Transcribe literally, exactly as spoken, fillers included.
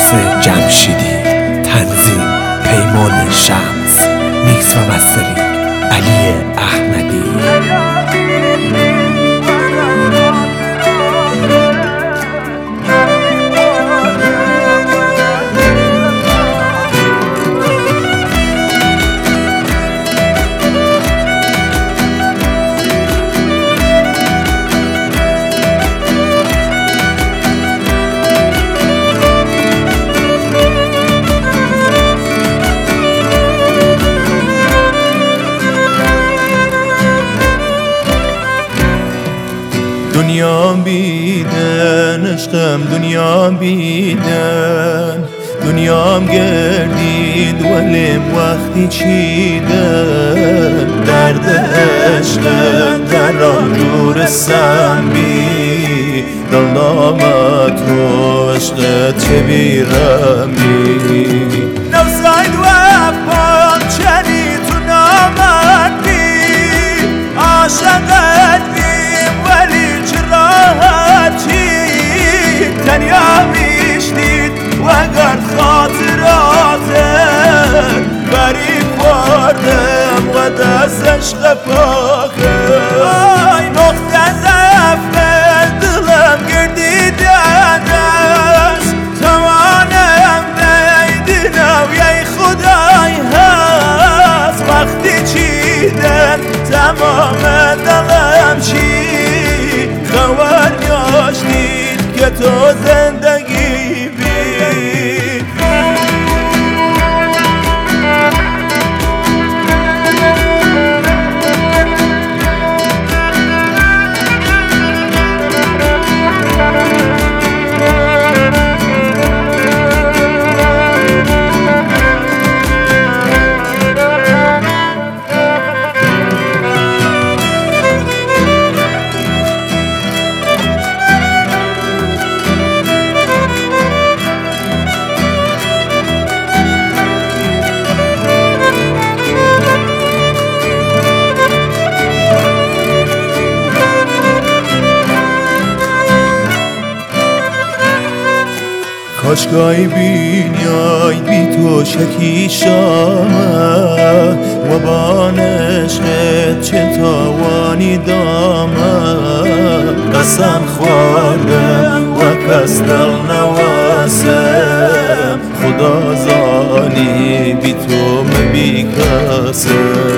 جمشیدی، تنظیم پیمان شمس، میکس و مسترینگ علی احمدی. دنیا بیدن عشقم، دنیا بیدن، دنیام گردید ولیم وقتی چیدن. درد عشقم در آنجور سمی، دل نامت رو عشقت چه بیرمی. نفساید و پانچنی تو نامردی، عاشقت بیم ولی تنیا میشنید و اگر خاطراتت بری کردم و دست عشق پاکم. آی نقطه ضعف دلم گردیدن است، توانم نیدنم یای خدای هست. وقتی چیدن تمام دلم چی خبر داشتید که تو زندگی بی. کاشگاهی بینیای بی تو شکی شامه و با عشقت چه تاوانی دامه. قسم خوردم و کس دل نواسم، خدا زانی بی تو مبی کسم.